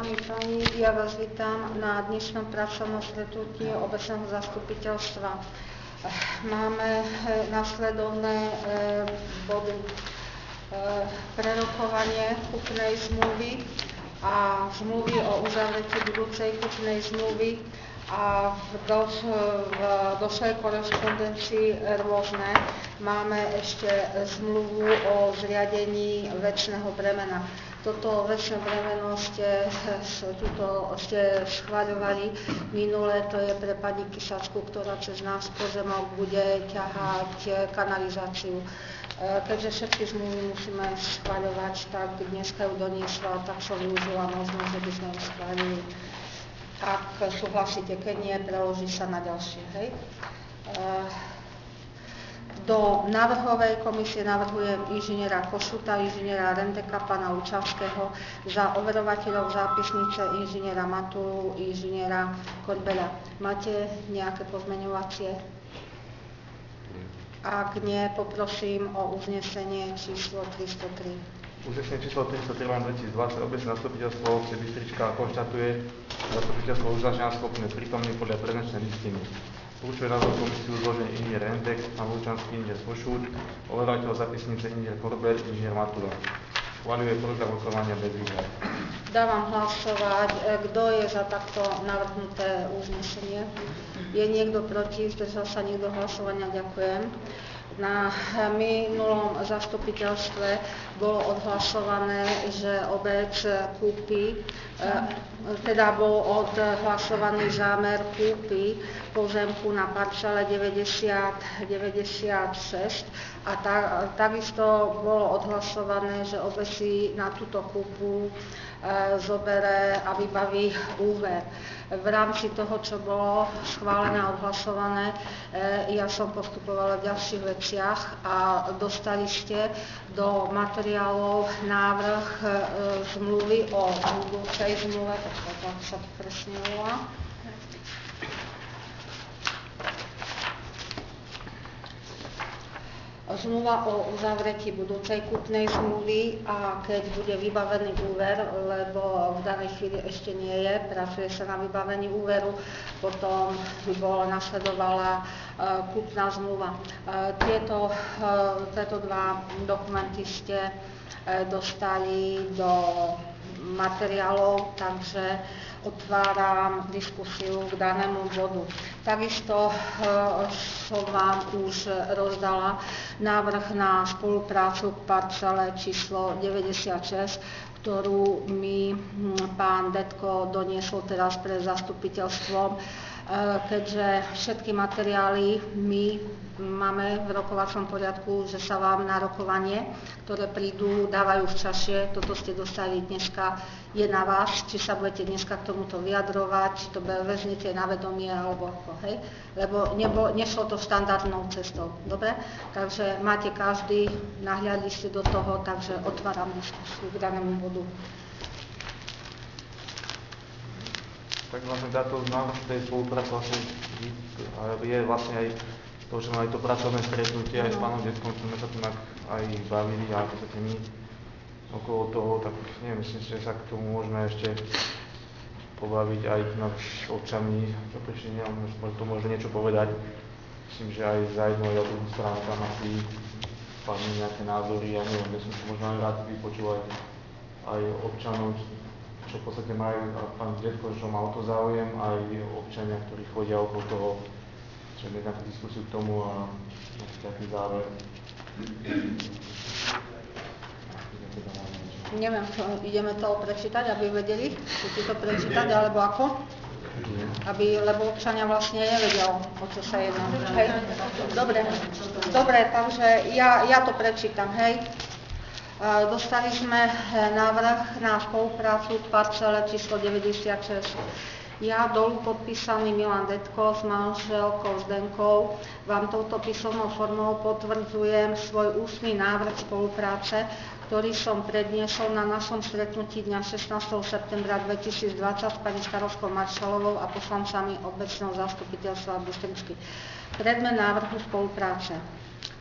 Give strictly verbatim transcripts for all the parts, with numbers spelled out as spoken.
dámy a páni, ja vás vítam na dnešnom pracovnom stretnutí obecného zastupiteľstva. Máme nasledovné body: prerokovanie kúpnej zmluvy a zmluvy o uzavretí budúcej kúpnej zmluvy a v, do, v došlej korešpondencii rôzne. Máme ešte zmluvu o zriadení vecného bremena. Toto vecné bremeno ste, tuto, ste schváľovali minule, to je pre pani Kysačku, ktorá cez náš pozemok bude ťahať kanalizáciu. Keďže všetky zmluvy musíme schváľovať, tak dneska ju doniesla, tak som využila možnosť, že by sme ju schválili. Ak súhlasíte, keď nie, preloží sa na ďalšie. Hej. Do návrhovej komisie navrhujem inžiniera Košuta, inžiniera Rendeka, pána Lučavského, za overovateľov zápisnice inžiniera Matulu, inžiniera Korbela. Máte nejaké pozmeňovacie? Ak nie, poprosím o uznesenie číslo tristotri. Uznesenie číslo tristotri dvetisícdvadsať obecné zastupiteľstvo obce Bystrička konštatuje, že zastupiteľstvo uznačenia schopné prítomný podľa prezenčnej listiny. Určuje názor komisiu zloženie inžinier Rendek, pán Lučanský, inžinier Košút, overovateľ zapisnice inžinier Korbel, inžinier Matula. Schváľuje program rokovania bez výhrad. Dávam hlasovať. Kto je za takto navrhnuté uznesenie? Je niekto proti? Zdržal sa niekto hlasovania? Ďakujem. Na minulom zastupiteľstve bolo odhlasované, že obec kúpi, teda bol odhlasovaný zámer kúpy pozemku na parcele deväťdesiat deväťdesiatšesť a ta, takisto bolo odhlasované, že obec si na túto kúpu zobere a vybaví úver. V rámci toho, čo bolo schválené a odhlasované, ja som postupovala v ďalších veciach a dostali ste do materiálov návrh zmluvy o budúcej zmluve, tak sa to presne volá. Zmluva o uzavretí budúcej kúpnej zmluvy a keď bude vybavený úver, lebo v danej chvíli ešte nie je, pracuje sa na vybavení úveru, potom by bola nasledovala uh, kúpna zmluva. Uh, tieto, uh, tieto dva dokumenty ste uh, dostali do materiálov, takže otváram diskusiu k danému bodu. Takisto e, som vám už rozdala návrh na spoluprácu k parcele číslo deväťdesiatšesť, ktorú mi pán Detko doniesol teraz pred zastupiteľstvom. E, keďže všetky materiály my máme v rokovacom poriadku, že sa vám na rokovanie, ktoré prídu, dávajú v čase. Toto ste dostali dneska, je na vás, či sa budete dneska k tomuto vyjadrovať, či to vezmete na vedomie, alebo ako, hej. Lebo nebo, nešlo to štandardnou cestou, dobre? Takže máte každý, nahliadli ste do toho, takže otváram diskusiu k danému bodu. Tak vlastne táto návrh tej spolupráce vlastne je vlastne aj to, že mali to pracovné stretnutie aj s pánom Detkom, sme sa tu aj bavili a v podstate my okolo toho, tak neviem, myslím, že sa k tomu môžeme ešte pobaviť aj s občanmi, prečo to môže niečo povedať. Myslím, že aj za jednu aj druhú stranu tam asi padnú nejaké názory, ja neviem, ja som to možno aj rád vypočul aj, aj občanov, čo v podstate majú, pán Detko, čo má o to záujem, aj občania, ktorí chodia okolo toho, čo je nejakú diskusiu k tomu a nejaký záver. Neviem, čo, ideme to prečítať, aby vedeli, či si to prečítať, alebo ako? Aby, lebo občania vlastne nevedia, o čo sa jedná. Hej. Dobre, dobre, takže ja, ja to prečítam, hej. Dostali sme návrh na spoluprácu k parcele číslo deväťdesiatšesť. Ja, dolu podpísaný Milan Detko s manželkou Zdenkou, vám touto písomnou formou potvrdzujem svoj ústny návrh spolupráce, ktorý som predniesol na našom stretnutí dňa šestnásteho septembra dvetisícdvadsať s pani starostkou Maršalovou a poslancami obecného zastupiteľstva Bystričky. Predmet návrhu spolupráce.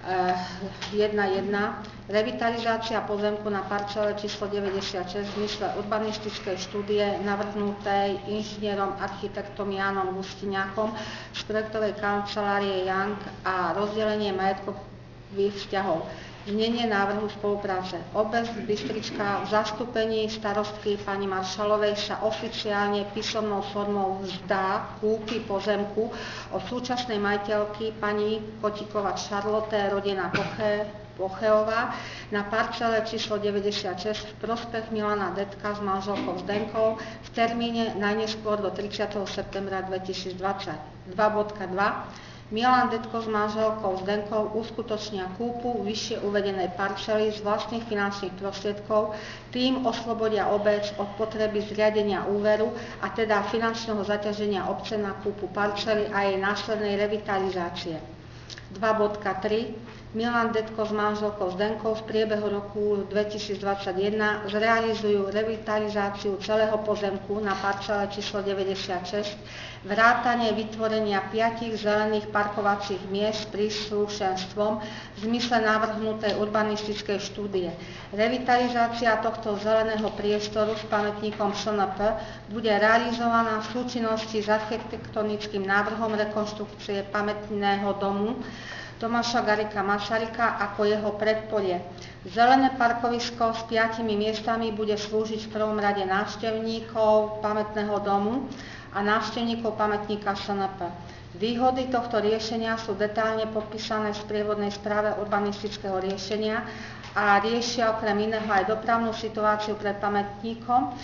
jedna jedna. Revitalizácia pozemku na parcele číslo deväťdesiatšesť v zmysle urbanistickej štúdie navrhnutej inžinierom architektom Jánom Gustiňákom z projektovej kancelárie Young a rozdelenie majetkových vzťahov. Znenie návrhu spolupráce. Obec Bystrička v zastúpení starostky pani Maršalovej sa oficiálne písomnou formou vzdá kúpy pozemku od súčasnej majiteľky pani Kotíková Charlotte, rodina Poche, Pocheová, na parcele číslo deväťdesiatšesť v prospech Milana Detka s manželkou Zdenkou v termíne najneskôr do tridsiateho septembra dvetisícdvadsať. dva bodka dva. Milan Detko s manželkou Zdenkou uskutočnia kúpu vyššie uvedenej parcely z vlastných finančných prostriedkov, tým oslobodia obec od potreby zriadenia úveru a teda finančného zaťaženia obce na kúpu parcely a jej následnej revitalizácie. dva bodka tri. Milan Detko s manželkou Zdenkou v priebehu roku dvetisícdvadsaťjeden zrealizujú revitalizáciu celého pozemku na parcele číslo deväťdesiatšesť, vrátane vytvorenia piatich zelených parkovacích miest s príslušenstvom v zmysle navrhnutej urbanistickej štúdie. Revitalizácia tohto zeleného priestoru s pamätníkom es en pé bude realizovaná v súčinnosti s architektonickým návrhom rekonštrukcie pamätného domu Tomáša Garrigua Masaryka ako jeho predpolie. Zelené parkovisko s piatimi miestami bude slúžiť v prvom rade návštevníkov pamätného domu a návštevníkov pamätníka es en pé. Výhody tohto riešenia sú detálne popísané v sprievodnej správe urbanistického riešenia a riešia okrem iného aj dopravnú situáciu pred pamätníkom,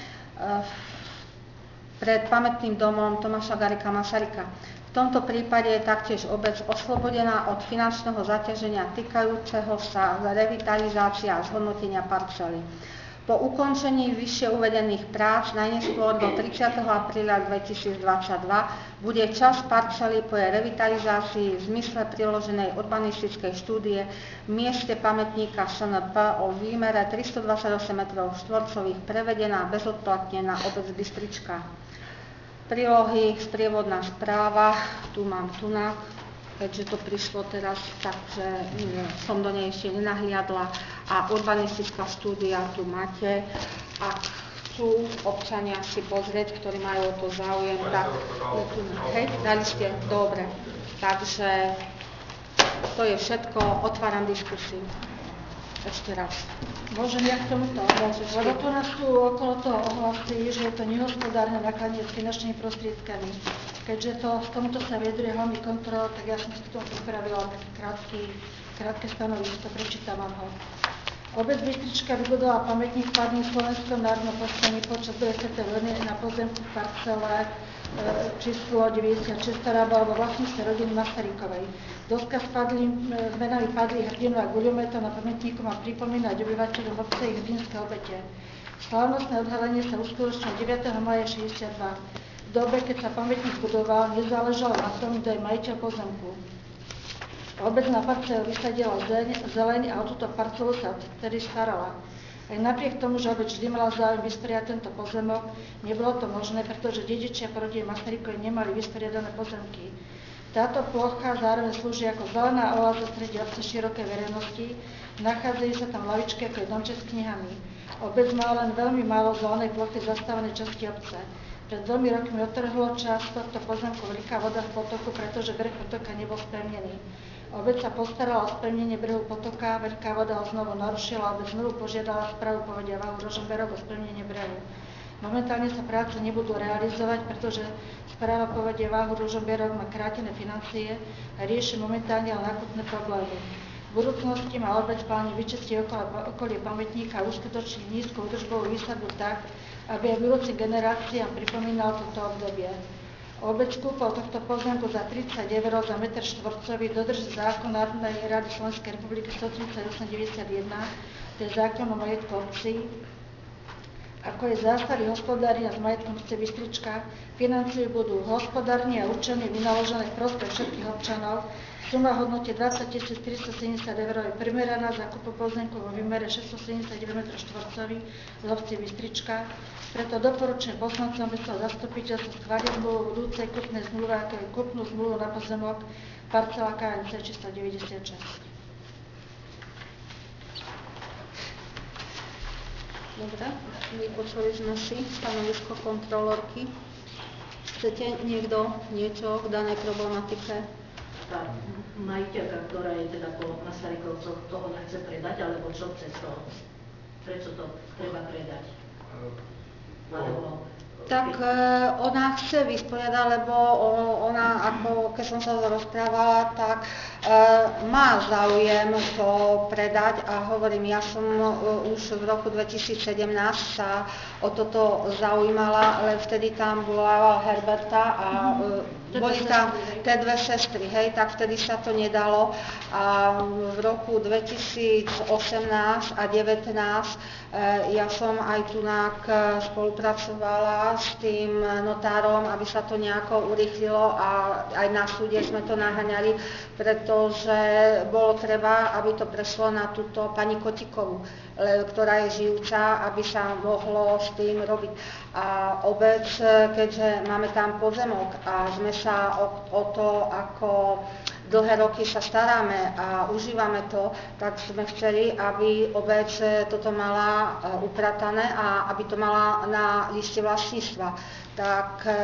pred pamätným domom Tomáša Garrigua Masaryka. V tomto prípade je taktiež obec oslobodená od finančného zaťaženia týkajúceho sa revitalizácia a zhodnotenia parcely. Po ukončení vyššie uvedených prác najneskôr do tridsiateho apríla dvetisícdvadsaťdva bude časť parcely po jej revitalizácii v zmysle priloženej urbanistickej štúdie v mieste pamätníka es en pé o výmere tristodvadsaťosem metrov štvorcových prevedená bezodplatne na obec Bystrička. Prílohy, sprievodná správa, tu mám tunak, keďže to prišlo teraz, takže som do nej ešte nenahliadla a urbanistická štúdia tu máte. Ak chcú občania si pozrieť, ktorí majú o to záujem, tak je tu, hej, dali ste, dobre. Takže to je všetko, otváram diskusiu. Ešte raz. Môžem ja k tomuto? Môžeš. Lebo tu nás tu okolo toho ohlasí, že je to nehospodárne nakladanie s finančnými prostriedkami. Keďže to, z tomuto sa vyjadruje hlavný kontrol, tak ja som si k tomu pripravila taký krátky, krátke stanovisko, prečítam vám ho. Obec Bystrička vybudovala pamätník padným v Slovenskom národnom povstaní počas druhej svetovej vojny na pozemku v parcele číslo deväťdesiatšesť, ktorá bola vo vlastníctve rodiny Masarykovej. Doska s padlým, menami padlých hrdinov a guľometov na pamätníku má pripomínať obyvateľom obce ich hrdinské obete. Slávnostné odhalenie sa uskutočnilo deviateho mája šesťdesiatdva. V dobe, keď sa pamätník budoval, nezáležalo na tom, kto je majiteľ pozemku. Obec na parcelu vysadila zeleň, zeleň a o túto parcelu sa vtedy starala. Aj napriek tomu, že obec vždy mala záujem vysporiadať tento pozemok, nebolo to možné, pretože dedičia po rodine Masarykovej nemali vysporiadané pozemky. Táto plocha zároveň slúži ako zelená oáza v strede obce širokej verejnosti, nachádzajú sa tam lavičky ako je domček s knihami. Obec má len veľmi málo zelenej plochy v zastávanej časti obce. Pred dvomi rokmi otrhlo časť tohto pozemku veľká voda v potoku, pretože breh potoka nebol spevnený. Obec sa postarala o spevnenie brehu potoka, veľká voda ho znovu narušila, obec znovu požiadala správu povodia Váhu Rožomberok o spevnenie brehu. Momentálne sa práce nebudú realizovať, pretože správa povodia Váhu Rožomberok má krátené financie a rieši momentálne len akutné problémy. V budúcnosti má obec pláne vyčistiť okolie pamätníka a uskutočniť nízku údržbovú výsadbu tak, aby aj budúcim generáciám pripomínal toto obdobie. Obec kúpol tohto pozemku za tridsať eur za meter štvorcový, dodrží zákon Národnej rady Slovenskej republiky sto tridsaťosem deväťdesiatjeden, to je zákon o majetku obcí, ako je zásady hospodárenia s majetkom obce Bystrička, financiu budú hospodárne a určenie vynaložené v prospech všetkých občanov. Suma v hodnote dvadsaťtisíc tristosedemdesiat eur je primeraná za kúpu pozemku vo výmere šesťstosedemdesiatdeväť metrov štvorcových z obci Bystrička. Preto doporučujem poslancom obecného zastupiteľstva schváliť zmluvu budúcej kúpnej zmluve, ako je kúpnu zmluvu na pozemok parcela ká en cé číslo deväťdesiatšesť. Dobre, vypočuli sme si stanovisko kontrolórky. Chcete niekto niečo k danej problematike? Tá majiteľka, ktorá je teda po Masarykovcoch, toho nechce predať, alebo čo chce z toho? Prečo to treba predať? Alebo Tak e, ona chce vysporiadať, lebo o, ona, ako keď som sa rozprávala, tak e, má záujem to predať a hovorím, ja som e, už v roku dvetisícsedemnásť sa o toto zaujímala, ale vtedy tam bola Herberta a e, boli tam tie dve sestry, hej, tak vtedy sa to nedalo a v roku dvetisícosemnásť a devätnásť e, ja som aj tunak spolupracovala s tým notárom, aby sa to nejako urýchlilo a aj na súde sme to naháňali, pretože bolo treba, aby to prešlo na túto pani Kotikovú, ktorá je žijúca, aby sa mohlo s tým robiť. A obec, keďže máme tam pozemok a sme sa o, o to, ako dlhé roky sa staráme a užívame to, tak sme chceli, aby obec toto mala upratané a aby to mala na liste vlastníctva. Tak e,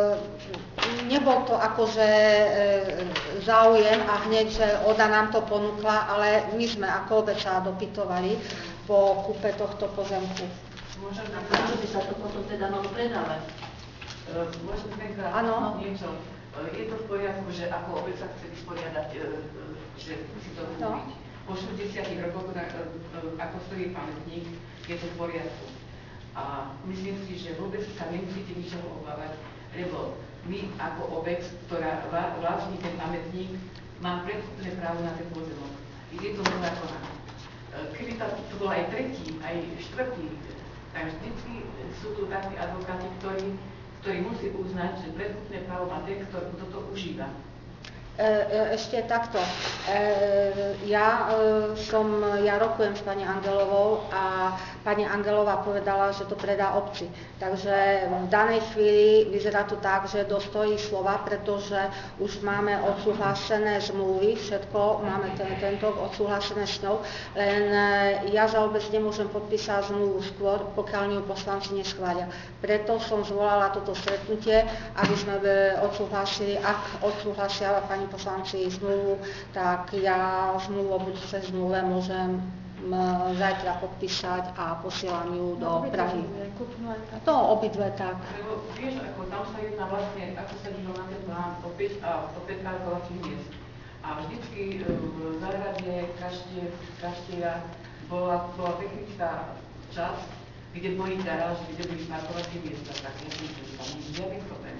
nebol to akože e, záujem a hneď, že Oda nám to ponúkla, ale my sme ako obec sa dopytovali po kúpe tohto pozemku. Môžem na prečo by sa to potom teda malo predávať? Môžem tenkrát Áno. niečo. Je to v poriadku, že ako obec sa chce vysporiadať, že si to kúpiť. No. Po štyridsiatich rokoch, ako stojí pamätník, je to v poriadku. A myslím si, že vôbec sa nemusíte ničoho obávať, lebo my ako obec, ktorá vlastní ten pamätník, má predkupné právo na ten pozemok. Je to zákona. Keby to bol aj tretí, aj štvrtý, tak vždycky sú tu takí advokáti, ktorí ktorý musí uznať, že predkupné právo má ten, ktorý toto užíva. E, ešte takto. E, ja e, som, ja rokujem s pani Angelovou a pani Angelová povedala, že to predá obci. Takže v danej chvíli vyzerá to tak, že dostojí slova, pretože už máme odsúhlasené zmluvy, všetko máme ten, tento odsúhlasené s ňou, len ja za obec nemôžem podpísať zmluvu skôr, pokiaľ ju poslanci neschvália. Preto som zvolala toto stretnutie, aby sme odsúhlasili, ak odsúhlasia pani poslanci zmluvu, tak ja zmluvu o budúcej zmluve môžem zajtra podpísať a posielam ju do Prahy. To obidve tak. Lebo vieš, ako tam sa jedná vlastne, ako sa díval na ten plán, opäť a opäť parkovacích miest. A vždycky v záhrade kaštieľa bola, bola technická časť, kde boli garáže, kde boli parkovacie miesta, tak ja si myslím, že tam nie je žiadny problém.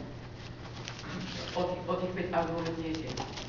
O tých, o tých päť aut vôbec nejde.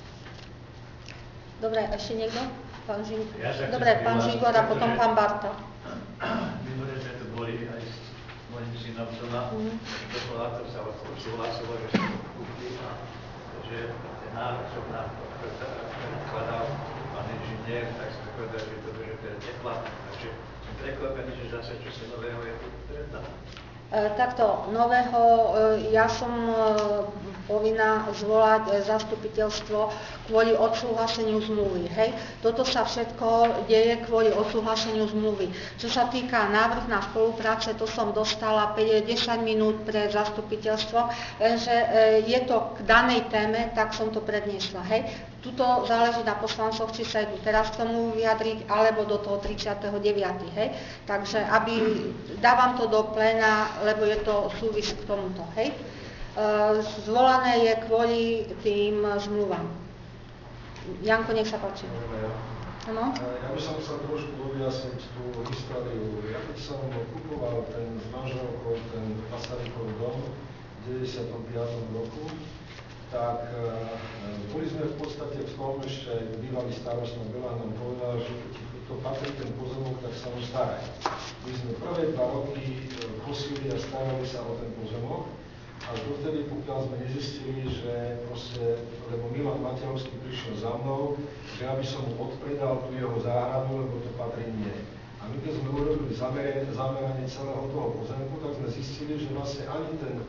Dobre, ešte niekto? Pán Žingor. Ja Dobre, pán Žingor a potom pán Barta. Minulé sme tu boli aj s mojim synom, čo na to sa súhlasilo, že sa to kúpili a že ten návrh, čo nám predkladal pán inžinier, tak sme povedali, že to bude neplatné. Takže som prekvapený, že zase čo sa nového je tu predá. E, takto, nového, e, ja som e, povinná zvolať e, zastupiteľstvo kvôli odsúhlaseniu zmluvy. Hej? Toto sa všetko deje kvôli odsúhlaseniu zmluvy. Čo sa týka návrh na spolupráce, to som dostala päť až desať minút pre zastupiteľstvo, lenže e, je to k danej téme, tak som to predniesla. Hej? Tuto záleží na poslancoch, či sa idú teraz k tomu vyjadriť, alebo do toho tridsiateho deviateho Hej? Takže aby, dávam to do pléna, lebo je to súvis k tomuto. Hej? E, zvolané je kvôli tým zmluvám. Janko, nech sa páči. Áno? Ja by som chcel trošku objasniť tú históriu. Ja keď som kupoval ten s manželkou, ten Masarykov dom v deväťdesiatom piatom roku, tak e, boli sme v podstate v tom, ešte bývalý starosta Bela nám povedal, že keď to patrí ten pozemok, tak sa ho staraj. My sme prvé dva roky kosili a starali sa o ten pozemok, až dovtedy, pokiaľ sme nezistili, že proste, lebo Milan Mateovský prišiel za mnou, že aby som mu odpredal tú jeho záhradu, lebo to patrí mne. A my keď sme urobili zameranie celého toho pozemku, tak sme zistili, že vlastne ani ten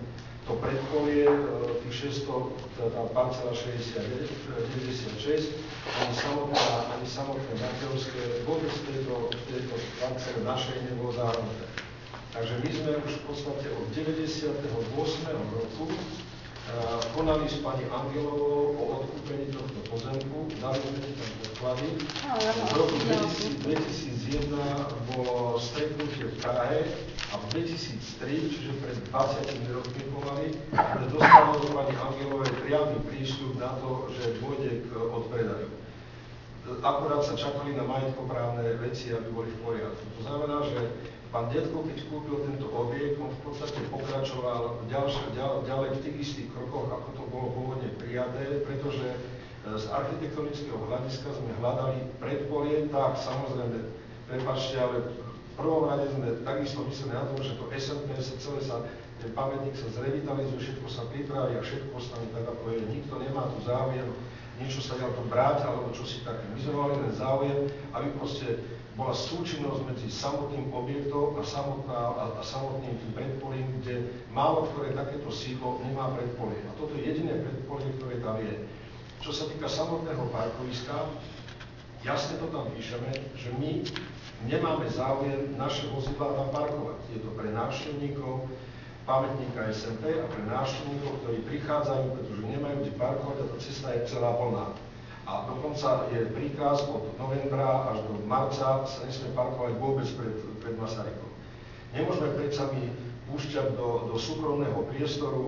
to predpolie, tých šesťsto, tá parcela šesťdesiatdeväť, deväťdesiatšesť, ani samotné, ani samotné Maťovské, vôbec v tejto, tejto parcele našej nebolo zahrnuté. Takže my sme už v podstate od deväťdesiateho ôsmeho roku konali s pani Angelovou o odkúpení tohto pozemku, dali sme ti tam podklady. V roku dvetisícjeden bolo stretnutie v Prahe a v dvetisíctri, čiže pred dvadsiatimi rokmi pomaly, sme dostali od pani Angelovej priamy prístup na to, že pôjde k odpredaju. Akurát sa čakali na majetkoprávne veci, aby boli v poriadku. To znamená, že pán Detko, keď kúpil tento objekt, on v podstate pokračoval ďalšie, ďal, ďalej v tých istých krokoch, ako to bolo pôvodne prijaté, pretože z architektonického hľadiska sme hľadali predpolie, tak samozrejme, prepáčte, ale v prvom rade sme takisto mysleli na to, že to es en pé sa celé sa, ten pamätník sa zrevitalizuje, všetko sa pripraví a všetko ostane tak, ako je. Nikto nemá tu záujem niečo sa ďal to brať, alebo čo si také. My sme mali len záujem, aby proste bola súčinnosť medzi samotným objektom a, samotná, a, a samotným tým predpolím, kde málo ktoré takéto sídlo nemá predpolie. A toto je jediné predpolie, ktoré tam je. Čo sa týka samotného parkoviska, jasne to tam píšeme, že my nemáme záujem naše vozidlá tam parkovať. Je to pre návštevníkov pamätníka es en pé a pre návštevníkov, ktorí prichádzajú, pretože nemajú kde parkovať a tá cesta je celá plná. A dokonca je príkaz od novembra až do marca sa nesmie parkovať vôbec pred, pred Masarykom. Nemôžeme predsa my púšťať do, do súkromného priestoru e,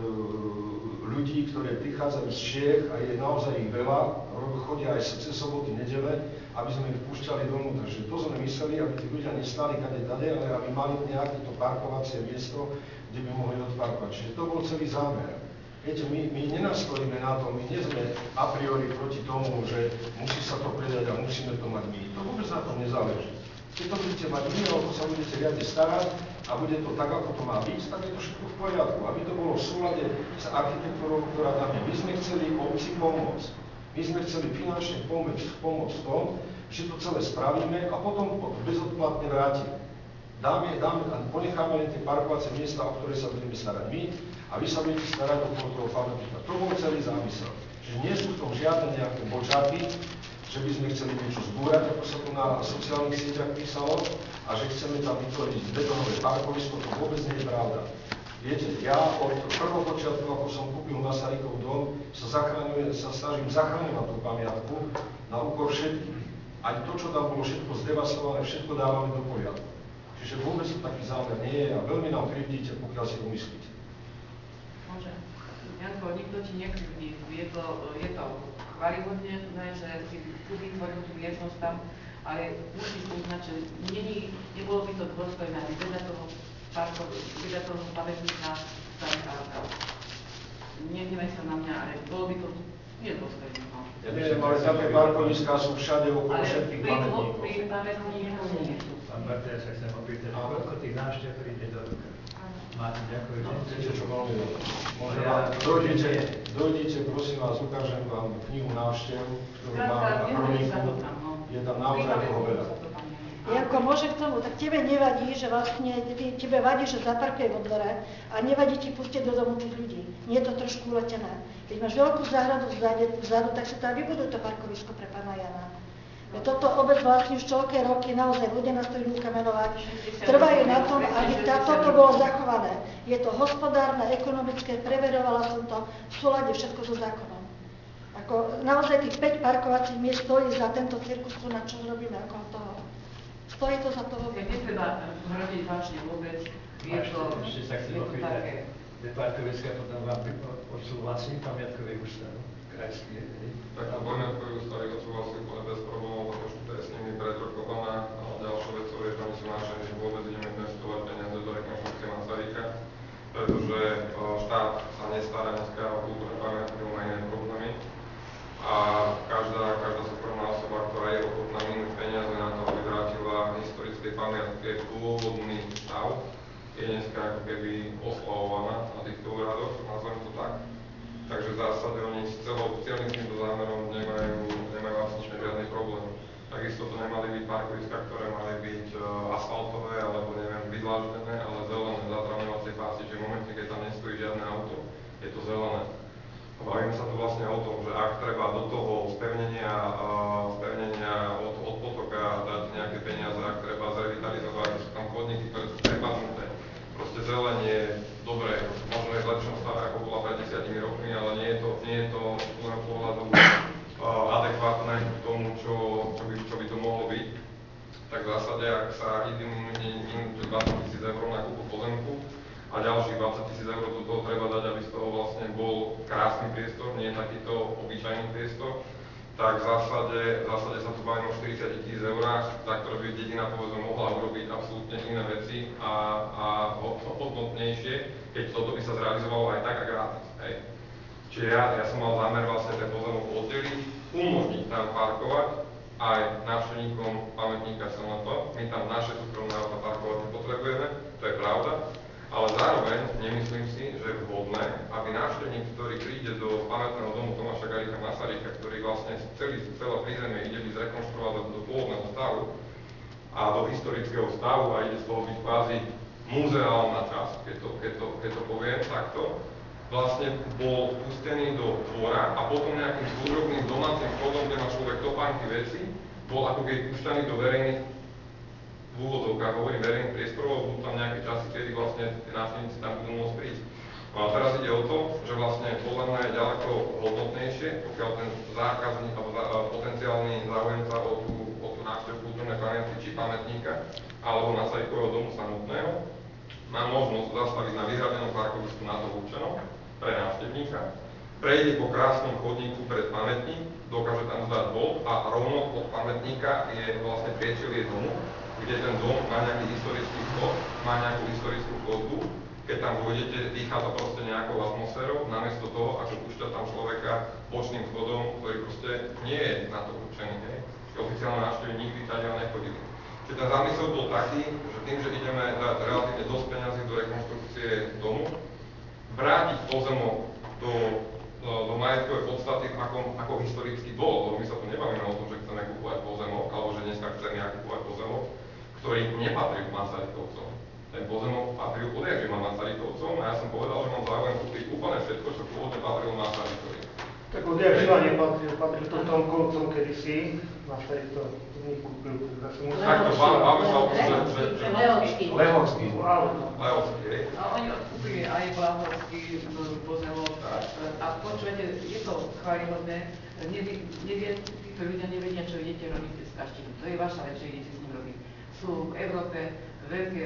ľudí, ktoré prichádzajú z Čiech a je naozaj ich veľa, chodia aj cez soboty, nedele, aby sme ich púšťali dovnútra. Že to sme mysleli, aby tí ľudia nestali kade tade, ale aby mali nejaké to parkovacie miesto, kde by mohli odparkovať. Čiže to bol celý zámer. Viete, my, my nenastojíme na to, my nie sme a priori proti tomu, že musí sa to predať a musíme to mať my. To vôbec na tom nezáleží. Keď to budete mať my, alebo sa budete riadne starať a bude to tak, ako to má byť, tak je to všetko v poriadku. Aby to bolo v súlade s architektúrou, ktorá tam je. My sme chceli obci pomôcť. My sme chceli finančne pomôcť, pomôcť v tom, že to celé spravíme a potom bezodplatne vrátime. Dáme, dáme a ponecháme len tie parkovacie miesta, o ktoré sa budeme starať my, a vy sa budete starať okolo toho pamätníka. To bol celý zámysel. Čiže nie sú v tom žiadne nejaké bočáky, že by sme chceli niečo zbúrať, ako sa tu na sociálnych sieťach písalo, a že chceme tam vytvoriť betonové parkovisko, to vôbec nie je pravda. Viete, ja od prvého počiatku, ako som kúpil Masarykov dom, sa, sa snažím zachraňovať tú pamiatku na úkor všetkých. Ani to, čo tam bolo všetko zdevastované, všetko dávame do poriadku. Čiže vôbec to taký zámer nie je a veľmi nám krivdíte, pokiaľ si to myslíte. Môže. Janko, nikto ti nekrivdí. Je to, je to chválihodne, že si tu vytvoril tú miestnosť tam, ale musíš uznať, že nie, nebolo by to dôstojné, aby vedľa toho parku, vedľa toho pamätníka stali auta. Nehnevaj sa na mňa, ale bolo by to nedôstojné. Ja neviem, ale také parkoviská sú všade okolo všetkých pamätníkov. Pri pamätníku nie sú. Pán Barta, ja sa chcem opýtať, koľko tých návštev príde do roka? Máte, ďakujem. Viete, čo veľmi dojdite, dojdite, prosím vás, ukážem vám knihu návštev, ktorú máme na kroniku. Je tam naozaj toho veľa. Janko, môže k tomu, tak tebe nevadí, že vlastne, tebe vadí, že zaparkuje vo dvore a nevadí ti pustiť do domu tých ľudí. Nie je to trošku uletené. Keď máš veľkú záhradu vzadu, tak sa tam vybudujú to parkovisko pre pána Jana. Toto obec vlastne už toľké roky, naozaj ľudia nás to idú kamenovať, trvajú na tom, aby toto bolo zachované. Je to hospodárne, ekonomické, preverovala som to v súlade všetko so zákonom. Ako, naozaj tých päť parkovacích miest stojí za tento cirkus, na čo robíme okolo toho. Stojí to za to vôbec. Netreba hrotiť vážne vôbec. Je to, ešte sa chcem opýtať, že parkoviska potom vám odsúhlasí pamiatkový ústav krajský. Tak to pamiatkový ústav ich odsúhlasí úplne bez problémov, pretože to je s nimi predrokované. A ďalšou vecou je, že oni sú nášení, že vôbec ideme investovať peniaze do rekonštrukcie Masaryka, pretože štát sa nestará dneska o kultúrne pamiatky, má iné problémy. A každá, každá súkromná osoba, ktorá je ochotná minúť peniaze na to, aby vrátila historickej pamiatke pôvodný stav, je dneska ako keby oslavovaná na týchto úradoch, nazvem to tak. Takže v zásade oni s celým týmto zámerom nemajú, nemajú absolútne žiadny problém. Takisto to nemali byť parkoviska, ktoré mali byť asfaltové alebo neviem, vydláždené, ale zelené zatravňovacie pásy, čiže v momente, keď tam nestojí žiadne bavíme sa tu vlastne o tom, že ak treba do toho spevnenia, spevnenia od, od potoka dať nejaké peniaze, ak treba zrevitalizovať, sú tam chodníky, ktoré sú prepadnuté. Proste zelenie, dobre, možno je v lepšom stave, ako bola pred desiatimi rokmi, ale nie je to, nie je to z môjho pohľadu adekvátne k tomu, čo, čo, by, čo by to mohlo byť. Tak v zásade, ak sa idú minúť dvadsať tisíc eur na kúpu pozemku a ďalších dvadsať tisíc eur do toho treba dať, aby z toho vlastne bol krásny priestor, nie takýto obyčajný priestor, tak v zásade, v zásade sa tu bavíme o štyridsať tisíc eur, za ktoré by dedina povedzme mohla urobiť absolútne iné veci a, a hodnotnejšie, keď toto by sa zrealizovalo aj tak a gratis. Hej. Čiže ja, ja som mal zámer vlastne ten pozemok oddeliť, umožniť tam parkovať aj návštevníkom pamätníka es en el té. My tam naše súkromné auta parkovať nepotrebujeme, to je pravda, ale zároveň nemyslím si, že je vhodné, aby návštevník, ktorý príde do pamätného domu Tomáša Garrigua Masaryka, ktorý vlastne celý, celé prízemie ide byť zrekonštruovať do, do pôvodného stavu a do historického stavu a ide z toho byť kvázi muzeálna časť, keď to, keď to, keď to poviem takto, vlastne bol pustený do dvora a potom nejakým služobným domácim vchodom, kde má človek topánky veci, bol ako keď pušťaný do verejných, v úvodzovkách hovorím verejných priestorov, budú tam nejaké časy, kedy vlastne tí návštevníci tam budú môcť prísť. No a teraz ide o to, že vlastne podľa mňa je ďaleko hodnotnejšie, pokiaľ ten zákazník alebo za, potenciálny záujemca o tú, o tú návštevu kultúrnej pamiatky či pamätníka alebo Masarykovho domu samotného má možnosť zastaviť na vyhradenom parkovisku na to určenom pre návštevníka, prejde po krásnom chodníku pred pamätník, dokáže tam zdať bod a rovno od pamätníka je vlastne priečilie domu, kde ten dom má nejaký historický vchod, má nejakú historickú chodbu. Keď tam vôjdete, dýchá to proste nejakou atmosférou, namiesto toho, ako púšťať tam človeka bočným vchodom, ktorý proste nie je na to určený. Hej. Oficiálne návštevy nikdy tady nechodili. Čiže ten zámysel bol taký, že tým, že ideme dať relatívne dosť peňazí do rekonštrukcie domu, vrátiť pozemok do, do, do majetkovej podstaty, ako, ako historicky bol, lebo my sa tu nebavíme o tom, že chceme kúpovať pozemok, alebo že dneska chceme ja kúpovať pozemok, ktorý nepatrí Masarykovcom. Ten pozemok patril odjakživa Masarykovcom a ja som povedal, že mám záujem kúpiť úplne všetko, čo pôvodne patrilo Masarykovi. Tak odjakživa nepatril, patril to Tomkovcom kedysi, Masaryk to nekúpil, teda som musel... Tak to máme sa o tom, že... Lehocký. Lehocký. Lehocký, hej. A oni odkúpili aj Blahovský pozemok a počujete, je to chválihodné, nevie, nevie, títo ľudia nevedia, čo idete robiť s Kaštinom. To je vaša vec, čo idete s ním robiť. Sú v Európe veľké,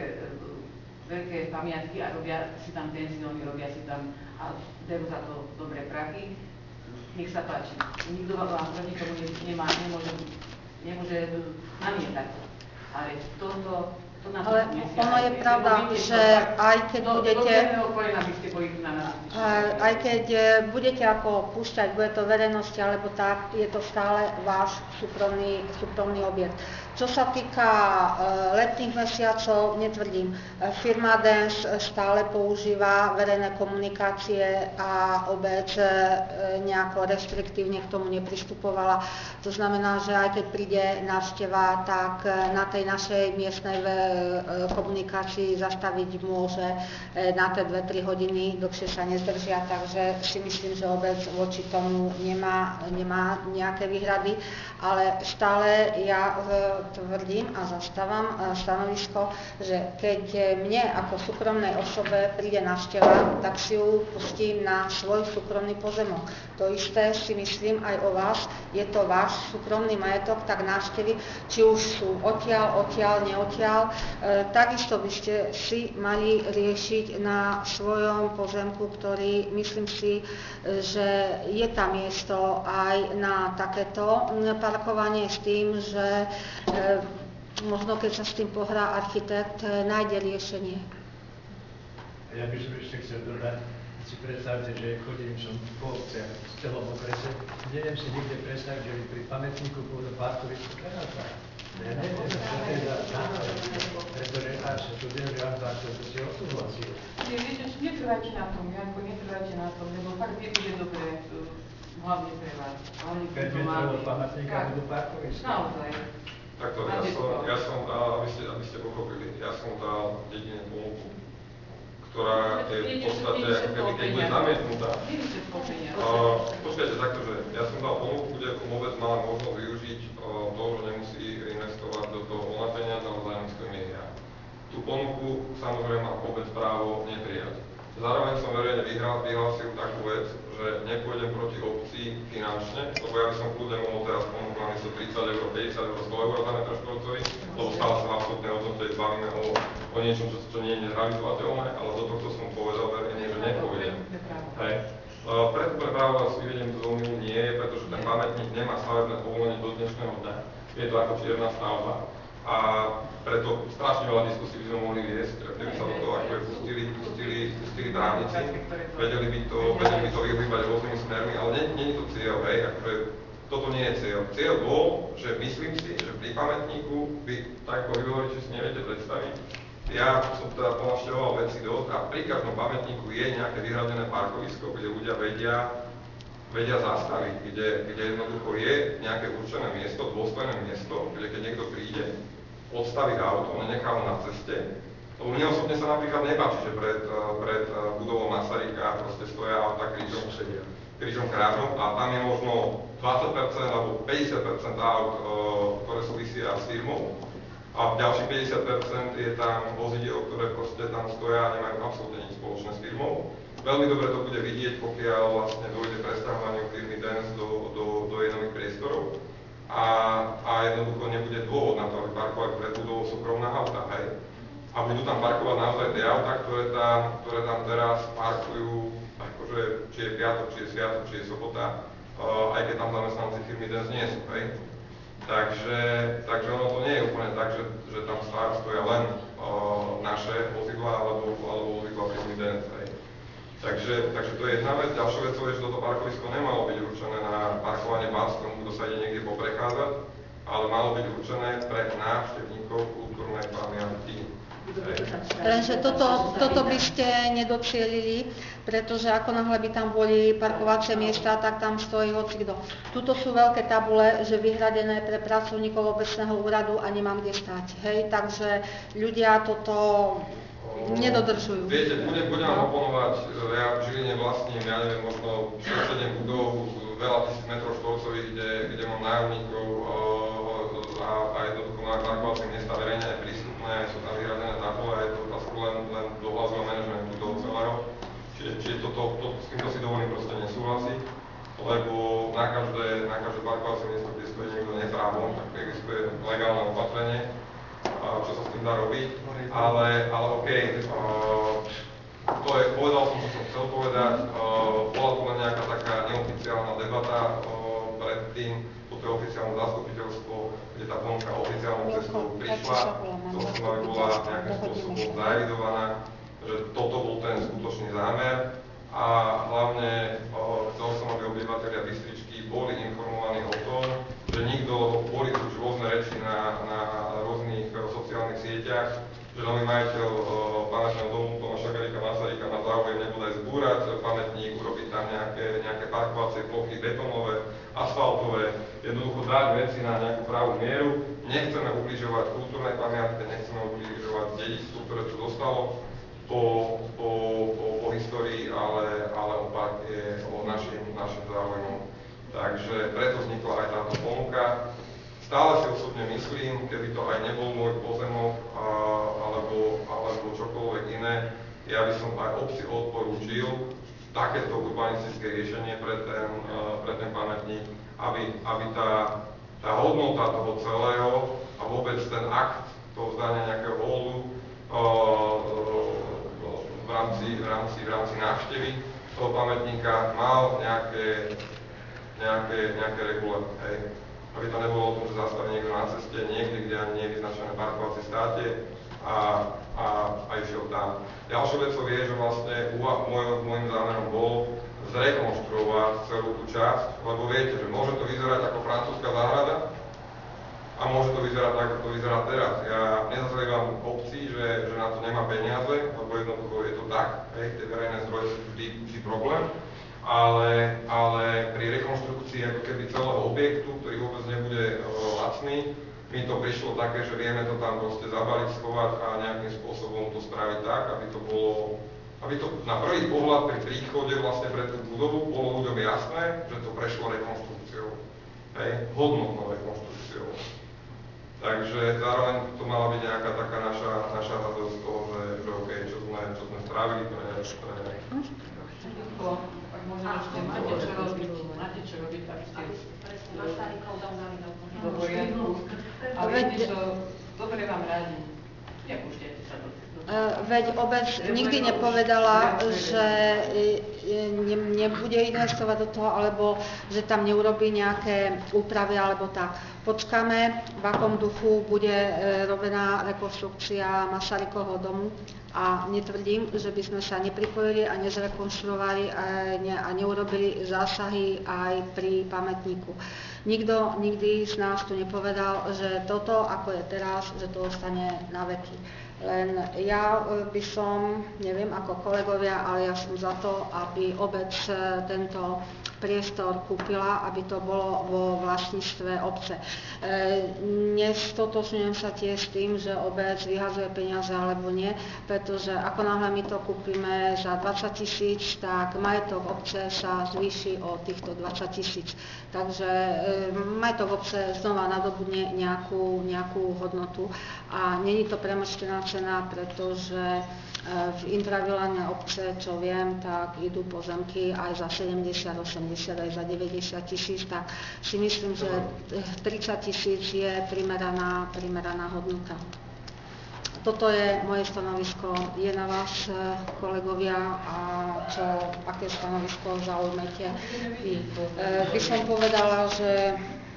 veľké pamiatky a robia si tam penzióny, robia si tam a berú za to dobré prachy. Nech sa páči. Nikto vám proti tomu nemá, nemôže, nemôže namietať. Ale toto, to na to Ale nesia. ono je pravda, že aj keď do, budete... Do kolena by ste boli na nás. Aj keď budete ako púšťať, bude to verejnosti alebo tak, je to stále váš súkromný, súkromný objekt. Čo sa týka letných mesiacov, netvrdím. Firma Dance stále používa verejné komunikácie a obec nejako restriktívne k tomu nepristupovala. To znamená, že aj keď príde návšteva, tak na tej našej miestnej komunikácii zastaviť môže na tie dve tri hodiny, dlhšie sa nezdržia, takže si myslím, že obec voči tomu nemá, nemá nejaké výhrady, ale stále ja tvrdím a zastávam stanovisko, že keď mne ako súkromnej osobe príde návšteva, tak si ju pustím na svoj súkromný pozemok. To isté si myslím aj o vás, je to váš súkromný majetok, tak návštevy, či už sú odtiaľ, odtiaľ, neodtiaľ, e, takisto by ste si mali riešiť na svojom pozemku, ktorý myslím si, že je tam miesto aj na takéto parkovanie s tým, že e, možno keď sa s tým pohrá architekt, nájde riešenie. Ja by som ešte chcel dodať, si predstavte, že chodím som po obciach v celom okrese, neviem si nikde predstaviť, že by pri pamätníku bolo parkovisko Kanada. Ja neviem, čo to je za zámer, pretože až tu viem, že vám to ste odsúhlasili. Nie, viete, netrvajte na tom, Janko, netrvajte na tom, lebo fakt nebude dobré, hlavne pre vás. päť metrov od pamätníka budú parkovisko. Naozaj. Takto, ja som, ja som, aby ste, aby ste pochopili, ja som dal dedine ponuku, ktorá je v podstate, ako keby keď bude zamietnutá. Uh, počkajte takto, že ja som dal ponuku, kde vôbec mala možnosť využiť uh, to, že nemusí investovať do toho ona peniaze, ale zájomne si to mieria. Tú ponuku samozrejme má vôbec právo neprijať. Zároveň som verejne vyhlásil takú vec, že nepôjdem proti obci finančne, lebo ja by som kľudne mohol teraz ponúknuť namiesto tridsať eur, päťdesiat eur, sto eur za meter štvorcový, lebo stále sa v absolútnej hodnote bavíme o, o niečom, čo, čo nie je nezrealizovateľné, ale do tohto som povedal verejne, že nepôjdem. Hej. Preto pre právo vás vyvediem do omylu nie je, pretože ten pamätník nemá stavebné povolenie do dnešného dňa. Je to ako čierna stavba. A preto strašne veľa diskusí by sme mohli viesť, keby sa do toho akože pustili, pustili, pustili právnici, vedeli by to, vedeli by to využívať rôznymi smermi, ale nie, nie je to cieľ, hej, akože toto nie je cieľ. Cieľ bol, že myslím si, že pri pamätníku by, tak ako vy hovoríte, si neviete predstaviť, ja som teda ponavštevoval veci dosť a pri každom pamätníku je nejaké vyhradené parkovisko, kde ľudia vedia, vedia zastaviť, kde, kde jednoducho je nejaké určené miesto, dôstojné miesto, kde keď niekto príde, odstaví auto, nenechá ho na ceste. Lebo mne osobne sa napríklad nepáči, že pred, pred budovou Masaryka proste stoja auta krížom, krížom krážom a tam je možno dvadsať percent alebo päťdesiat percent aut, ktoré súvisia s firmou a ďalších päťdesiat percent je tam vozidiel, ktoré proste tam stoja a nemajú absolútne nič spoločné s firmou. Veľmi dobre to bude vidieť, pokiaľ vlastne dojde presťahovaniu firmy Dance do, do, do jednových priestorov. A, a jednoducho nebude dôvod na to, aby parkovali pred budovou súkromná auta, hej. A budú tam parkovať naozaj tie autá, ktoré tam, ktoré tam teraz parkujú, akože či je piatok, či je sviatok, či je sobota, uh, aj keď tam zamestnanci firmy dnes nie sú, hej. Takže, takže ono to nie je úplne tak, že, že tam stoja len uh, naše vozidlá alebo, alebo vozidlá firmy dnes, hej. Takže, takže to je jedna vec. Ďalšia vec je, že toto parkovisko nemalo byť určené na parkovanie bás, tomu, kto sa ide niekde poprechádzať, ale malo byť určené pre návštevníkov kultúrnej pamiatky. Lenže toto, toto by ste nedocielili, pretože ako náhle by tam boli parkovacie miesta, tak tam stojí hocikto. Tuto sú veľké tabule, že vyhradené pre pracovníkov obecného úradu a nemám kde stať. Hej, takže ľudia toto nedodržujú. Viete, budem, budem vám oponovať, ja v Žiline vlastním, ja neviem, možno šesť sedem budov, veľa tisíc metrov štvorcových, kde, kde mám nájomníkov a, a jednoducho mám parkovacie miesta verejne prístupné, sú tam vyhradené tabule a je to asi len, len dohľadu a manažmentu toho celého. Čiže, čiže toto, to, s týmto si dovolím proste nesúhlasiť, lebo na každé, na každé parkovacie miesto, kde stojí niekto neprávom, tak existuje legálne opatrenie, čo sa s tým dá robiť, ale, ale OK, uh, to je, povedal som, čo som chcel povedať, uh, bola tu len nejaká taká neoficiálna debata uh, predtým, toto je oficiálne zastupiteľstvo, kde tá ponuka oficiálnou cestou prišla, to som aby bola nejakým spôsobom zaevidovaná, že toto bol ten skutočný zámer a hlavne uh, chcel som, aby obyvateľia Bystričky boli informovaní o tom, že nikto, lebo boli už rôzne reči na, na rôznych sociálnych sieťach, že nový majiteľ uh, pamätného domu Tomáša Garrigua Masaryka má záujem nebude zbúrať pamätník, urobiť tam nejaké, nejaké parkovacie plochy betónové, asfaltové, jednoducho dať veci na nejakú pravú mieru. Nechceme ubližovať kultúrnej pamiatke, nechceme ubližovať dedičstvu, ktoré tu zostalo po, po, po, po histórii, ale, ale opak je o našim, našim záujmom. Takže preto vznikla aj táto ponuka. Stále si osobne myslím, keby to aj nebol môj pozemok a, alebo, alebo čokoľvek iné, ja by som aj obci odporúčil takéto urbanistické riešenie pre ten, pre ten pamätník, aby, aby tá, tá hodnota toho celého a vôbec ten akt toho vzdania nejakého holdu v rámci, v rámci, v rámci návštevy toho pamätníka mal nejaké nejaké, nejaké regule, hej. Aby to nebolo o tom, že zastaví niekto na ceste, niekde, kde ani nie je vyznačené parkovacie státe a, a, a išiel tam. Ďalšou vecou je, že vlastne môj, môjim zámerom bol zrekonštruovať celú tú časť, lebo viete, že môže to vyzerať ako francúzska záhrada a môže to vyzerať tak, ako to vyzerá teraz. Ja nezazlievam obci, že, že na to nemá peniaze, lebo jednoducho je to tak, hej, tie verejné zdroje sú vždy, vždy problém. Ale, ale pri rekonštrukcii ako keby celého objektu, ktorý vôbec nebude uh, lacný, mi to prišlo také, že vieme to tam proste zabaliť, schovať a nejakým spôsobom to spraviť tak, aby to bolo aby to na prvý pohľad pri príchode vlastne pre tú budovu bolo ľuďom jasné, že to prešlo rekonštrukciou. Hej, hodnotnou rekonštrukciou. Takže zároveň to mala byť nejaká taká naša, naša radosť z toho, že, že OK, čo sme, čo sme spravili pre... pre... Ak môžem ešte, máte čo robiť, máte čo robiť, aby ste do poriadku. A viete, čo dobre vám radím, nepúšťajte sa do Veď obec nikdy nepovedala, že ne, nebude investovať do toho, alebo že tam neurobí nejaké úpravy, alebo tak. Počkáme, v akom duchu bude robená rekonštrukcia Masarykovho domu a netvrdím, že by sme sa nepripojili a nezrekonštruovali a, ne, a neurobili zásahy aj pri pamätníku. Nikto nikdy z nás tu nepovedal, že toto, ako je teraz, že to ostane na veky. Len ja by som, neviem ako kolegovia, ale ja som za to, aby obec tento priestor kúpila, aby to bolo vo vlastníctve obce. Nestotožňujem sa tiež s tým, že obec vyhazuje peniaze alebo nie, pretože ako náhle my to kúpime za dvadsať tisíc, tak majetok obce sa zvýši o týchto dvadsať tisíc. Takže majetok obce znova nadobudne nejakú, nejakú hodnotu a není to premrštená cena, pretože v intravilane obce, čo viem, tak idú pozemky aj za sedemdesiat, osemdesiat, aj za deväťdesiat tisíc, tak si myslím, že tridsať tisíc je primeraná, primeraná hodnota. Toto je moje stanovisko. Je na vás, kolegovia, a čo, aké stanovisko zaujmete. By som povedala, že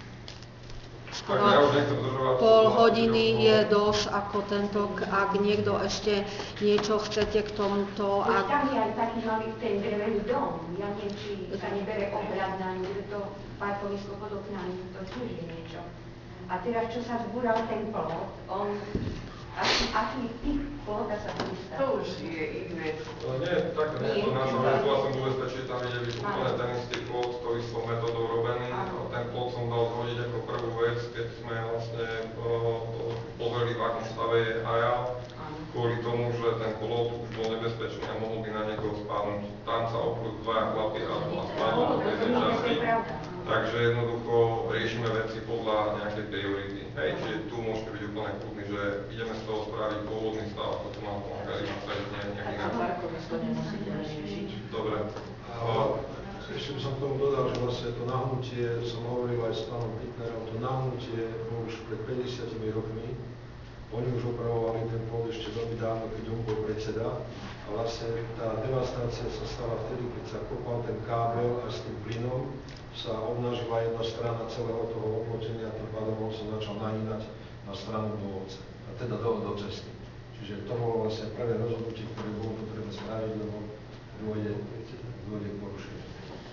skoro pol hodiny je dosť ako tento, ak niekto ešte niečo chcete k tomuto. Veď tam je aj taký malý ten drevený dom. Ja neviem, či sa nebere ohľad na ňu, že to parkovisko pod oknami, to tiež je niečo. A teraz, čo sa zbúral ten plot, on, aký, aký typ plota sa chystá? To už je ich vec. Nie, tak nie, to naša vec, ja som ubezpečil, tam ide byť úplne ten istý plot, ktorý som metodou robený. Ten plot som dal zhodiť ako prvú vec, keď sme vlastne pozreli, v akom stave je areál, kvôli tomu, že ten plot už bol nebezpečný a mohol by na niekoho spadnúť. Tam sa oprú dvaja chlapi a spadnú do tej časti. Takže jednoducho riešime veci podľa nejakej priority. Hej, čiže tu môžete byť úplne kľudní, že ideme z toho spraviť pôvodný stav, ako to mám pomáhali nastaviť nejaký inak. Dobre. Ešte by som k tomu dodal, že vlastne to nahnutie, som hovoril aj s pánom Pitnerom, to nahnutie bolo už pred päťdesiatimi rokmi. Oni už opravovali ten plot ešte veľmi dávno, keď on bol predseda. A vlastne tá devastácia sa stala vtedy, keď sa kopal ten kábel a s tým plynom sa obnažila jedna strana celého toho oplotenia, tým pádom on sa začal nahýnať na stranu do obce, a teda do, do cesty. Čiže to bolo vlastne prvé rozhodnutie, ktoré bolo potrebné spraviť, lebo dôjde, dôjde k porušeniu.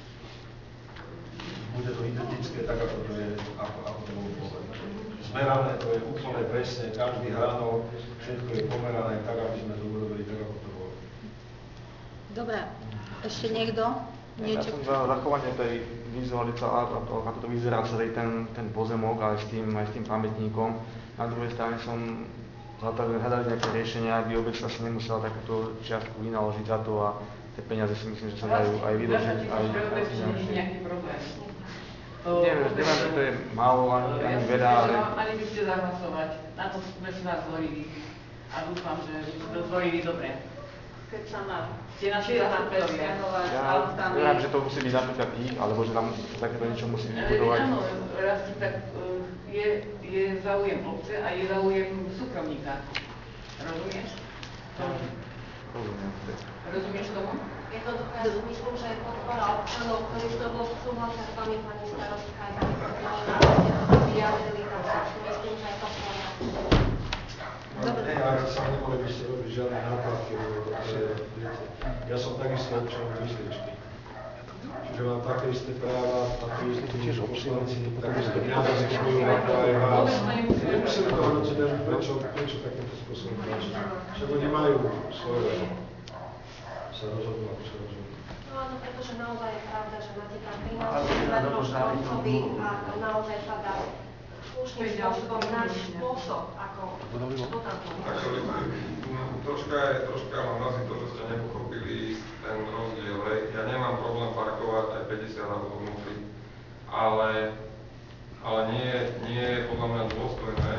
Bude to identické tak, ako to je, ako, ako to bolo povedané. Zmerané, to je úplne presne, každý hránok, všetko je pomerané tak, aby sme to urobili tak, ako to bolo. Dobre, ešte niekto? Niečo? Ja som za zachovanie tej vizualizácie, ako to vyzerá celý ten, ten pozemok, aj s tým, aj s tým pamätníkom. Na druhej strane som za to, aby hľadali nejaké riešenia, aby obec sa nemusela takúto čiastku vynaložiť za to a tie peniaze si myslím, že sa dajú aj vyložiť. Aj nejaký problém. Neviem, neviem, že to je málo, ani, ani veľa, ale... Mali by ste zahlasovať, na to sme si vás zvolili a dúfam, že by ste to zvolili dobre. Keď sa má ste naši zastupcovia. Ja neviem, že to musí byť napríklad ich, alebo že tam takéto niečo musí vybudovať. Áno, raz tak je, je záujem obce a je záujem súkromníka. Rozumieš? Rozumiem. Rozumieš tomu? Jednoducho, ja si myslím, že podpora občanov, ktorí s tobou súhlasia s vami, pani starostka, aj pani prednáška, vyjadrili, tak si myslím, že je to v poriadku. Dobre. Ak sa nemohli by ste robiť žiadne náplatky, ja som takisto občanom Bystričky. Čiže mám také isté práva, také isté poslanci, také isté práva, ako aj vás. Nemusíme to hodnotiť, prečo, prečo takýmto spôsobom tlačiť. Však oni majú svoje, sa rozhodnú, ako sa rozhodnú. No áno, pretože naozaj je pravda, že máte tam trinásť športcovi a naozaj sa dá slušným spôsobom nájsť spôsob, ako to tam pomôcť. troška, je, troška ma mrazí to, že ste nepochopili ten rozdiel. Hej. Ja nemám problém parkovať aj päťdesiat alebo vnútri, ale, ale nie, nie je podľa mňa dôstojné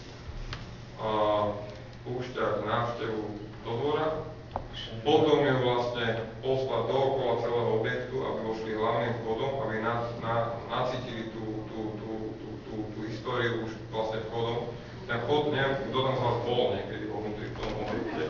uh, púšťať návštevu do dvora, potom ju vlastne poslať dookola celého objektu, aby vošli hlavným vchodom, aby na, na, nacítili tú, tú, tú, tú, tú, tú históriu už vlastne vchodom. Ten vchod, neviem, kto tam z vás bol niekedy vo vnútri v tom objekte.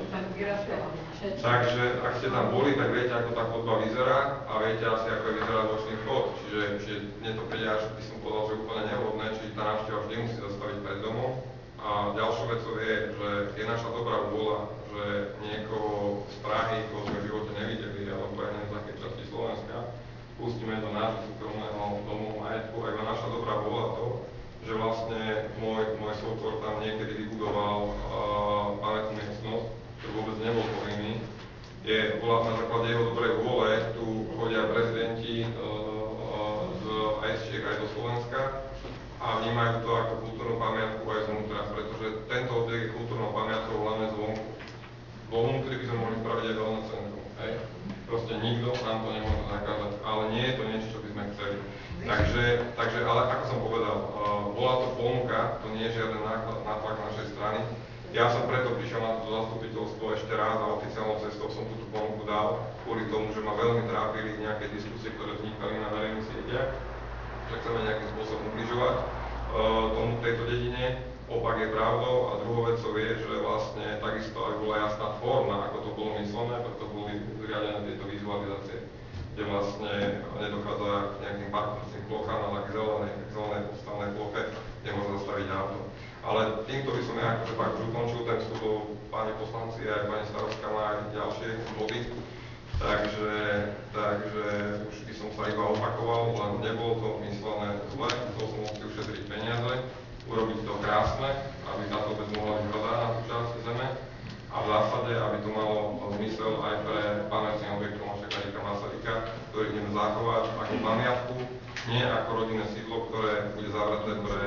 Takže ak ste tam boli, tak viete, ako tá chodba vyzerá a viete asi, ako je vyzerá vočný vchod. Čiže, čiže mne to príde až, by som povedal, že úplne nevhodné, čiže tá návšteva vždy musí zastaviť pred domom. A ďalšou vecou je, že je naša dobrá vôľa, že niekoho z Prahy, koho sme v živote nevideli, alebo aj neviem z akej časti Slovenska, pustíme do nášho súkromného domu majetku, a iba naša dobrá vôľa to, že vlastne môj, môj súkor tam niekedy vybudoval uh, pamätnú miestnosť, ktorý vôbec nebol povinný. Je, bola na základe jeho dobrej vôle, tu chodia prezidenti uh, uh, z á es Čiek aj do Slovenska, a vnímajú to ako kultúrnu pamiatku aj zvnútra, pretože tento objekt je kultúrnou pamiatkou hlavne zvonku. Vo vnútri by sme mohli spraviť aj veľné centrum, hej? Proste nikto nám to nemôže zakázať, ale nie je to niečo, čo by sme chceli. Takže, takže ale ako som povedal, uh, bola to ponuka, to nie je žiaden náklad, nátlak našej strany. Ja som preto prišiel na toto zastupiteľstvo ešte raz a oficiálnou cestou som túto ponuku dal, kvôli tomu, že ma veľmi trápili nejaké diskusie, ktoré vznikali na verejných sieťach, že chceme nejakým spôsobom ubližovať uh, tomu tejto dedine. Opak je pravdou a druhou vecou je, že vlastne takisto aj bola jasná forma, ako to bolo myslené, preto boli zriadené tieto vizualizácie, kde vlastne nedochádza k nejakým parkovacím plochám, ale k zelenej, k zelenej podstavnej ploche, kde môže zastaviť auto. Ale týmto by som ja akože fakt už ukončil ten vstup, páni poslanci aj pani starostka má aj ďalšie body. Takže, takže už by som sa iba opakoval, len nebolo to myslené zle, chcel som si ušetriť peniaze, urobiť to krásne, aby táto obec mohla byť hrdá na tú časť zeme a v zásade, aby to malo zmysel aj pre pamätný objekt Tomáša Garrigua Masaryka, ktorý ideme zachovať ako pamiatku, nie ako rodinné sídlo, ktoré bude zavreté pre...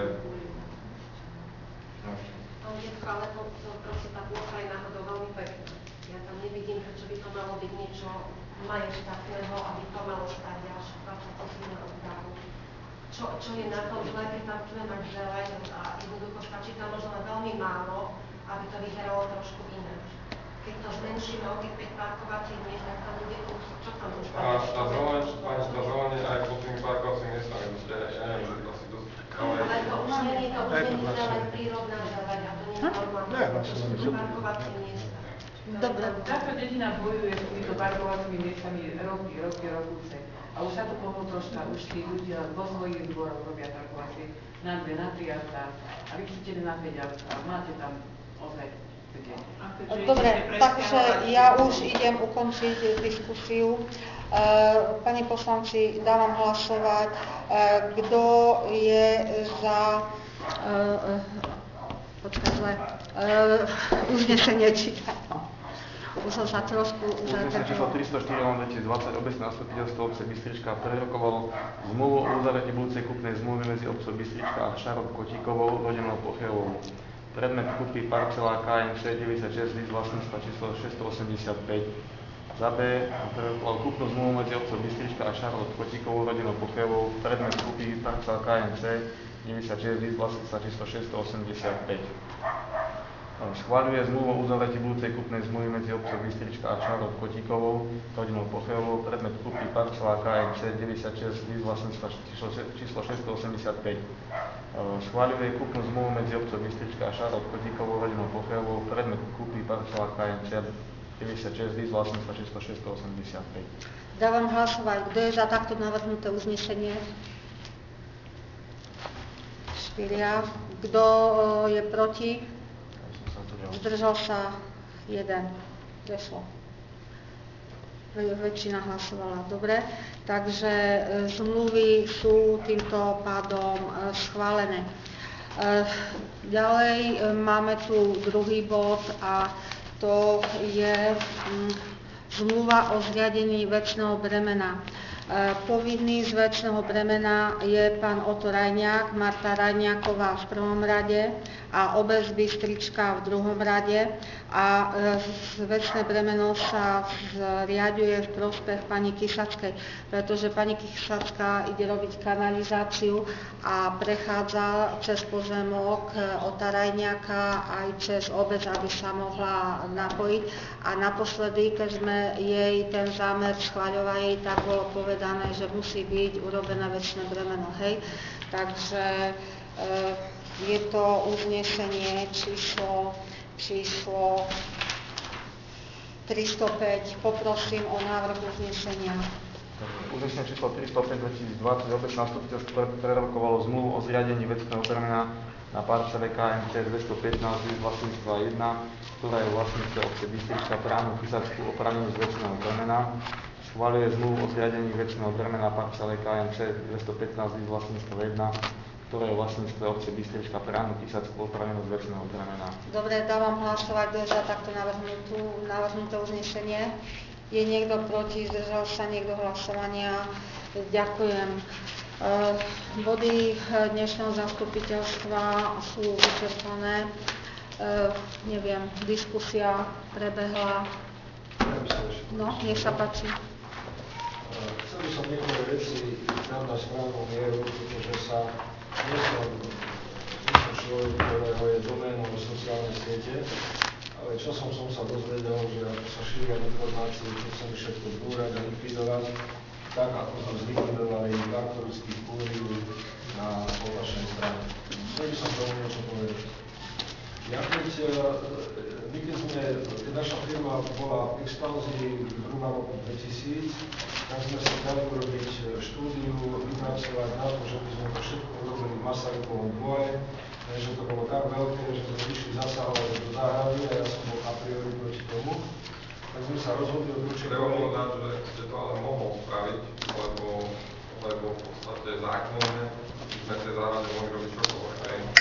Ale to, to proste tá plocha je náhodou veľmi pekná. Ja tam nevidím, prečo by to malo byť niečo majestátneho, aby to malo stať až dvadsať tisíc eur. Čo, čo je na tom zle, keď tam chceme mať zeleň a jednoducho stačí tam možno len veľmi málo, aby to vyzeralo trošku ináč. Keď to zmenšíme o tých päť parkovacích miest, tak tam bude kus, čo tam zostane? A tá zeleň, pani, tá zeleň je aj pod tými parkovacími miestami, ja neviem, že asi dosť... Ale to už nie je to už nie je zeleň, prírodná zeleň, a to nie je normálne, to sú parkovacie miesta. Dobre. Táto dedina bojuje s týmito parkovacími miestami roky, roky, rokúce. A už sa to pohlo troška, už tí ľudia vo svojich dvoroch robia parkovacie na dve, na tri autá. A vy chcete na päť autá. Máte tam ozaj kde. Dobre, takže ja už idem ukončiť diskusiu. Pani poslanci, dávam hlasovať, kto je za počkaj zle, uznesenie čítam. Už som sa trošku... Uznesenie číslo tristoštyri lomeno dvetisícdvadsať obecné zastupiteľstvo obce Bystrička prerokovalo zmluvu o uzavretí budúcej kúpnej zmluvy medzi obcov Bystrička a Šarov Kotíkovou, rodinou Pochejovou. Predmet kúpy parcela ká em cé deväťdesiatšesť, list vlastníctva číslo šesťstoosemdesiatpäť. Za B prerokoval kúpnu zmluvu medzi obcov Bystrička a Šarov Kotíkovou, rodinou Pochejovou. Predmet kúpy parcela ká em cé deväťdesiatšesť, list vlastníctva číslo šesťstoosemdesiatpäť. Schváľuje zmluvu o uzavretí budúcej kúpnej zmluvy medzi obcov Bystrička a Šarov Kotíkovou, rodinou Pochejovou, predmet kúpy parcela ká em cé deväťdesiatšesť, list vlastníctva číslo šesťstoosemdesiatpäť. Schváľuje kúpnu zmluvu medzi obcov Bystrička a Šarov Kotíkovou, rodinou Pochejovou, predmet kúpy parcela ká em cé deväťdesiatšesť, list vlastníctva číslo šesťstoosemdesiatpäť. Dávam hlasovať, kto je za takto navrhnuté uznesenie? štyria. Kto je proti? Zdržal sa jeden. Prešlo. Väčšina hlasovala. Dobre. Takže zmluvy sú týmto pádom schválené. Ďalej máme tu druhý bod a to je zmluva o zriadení vecného bremena. Povinný z vecného bremena je pán Oto Rajňák, Marta Rajňáková v prvom rade a obec Bystrička v druhom rade a vecné bremeno sa zriaďuje v prospech pani Kysackej, pretože pani Kysacká ide robiť kanalizáciu a prechádza cez pozemok Ota Rajňáka aj cez obec, aby sa mohla napojiť. A naposledy, keď sme jej ten zámer schvaľovali, tak bolo povedané, že musí byť urobené vecné bremeno, hej. Takže e, je to uznesenie číslo, číslo tristopäť. Poprosím o návrh uznesenia. Uznesenie číslo tristopäť dvetisícdvadsať obec zastupiteľstvo prerokovalo zmluvu o zriadení vecného bremena na parcele ká em cé dvestopätnásť z vlastníctva jedna, ktorá je vlastníctve obce Bystrička právnu Kysackú oprávnenú z vecného bremena. Schvaľuje zmluvu o zriadení vecného bremena na parcele ká em cé dvestopätnásť z vlastníctva jedna, ktoré je vlastníctve obce Bystrička právnu Kysackú oprávnenú z vecného bremena. Dobre, dávam hlasovať, kto je za takto navrhnuté uznesenie. Je niekto proti, zdržal sa niekto hlasovania? Ďakujem. Body dnešného zastupiteľstva sú vyčerpané. Neviem, diskusia prebehla. No, nech sa páči. Chcel by som niektoré veci dať na správnu mieru, pretože sa nie som, nie som človek, ktorého je doménou sociálnej siete, ale časom som sa dozvedel, že ako sa šíria informácie, čo chceme všetko zbúrať a likvidovať, tak ako sme zlikvidovali Bartorovický kúriu na opačnej strane. Chcel by som tomu niečo povedať. Ja keď, my keď sme, keď naša firma bola v expanzii zhruba roku dvetisíc, tak sme sa dali urobiť štúdiu, vypracovať na to, že by sme to všetko urobili v Masarykovom dvore, že to bolo tak veľké, že sme išli zasahovať do záhrady a ja som bol a priori proti tomu. Tak sme sa rozhodli od určitého... Treba povedať, že ste to ale mohol spraviť, lebo, lebo v podstate zákonne sme tie záhrady mohli robiť čokoľvek.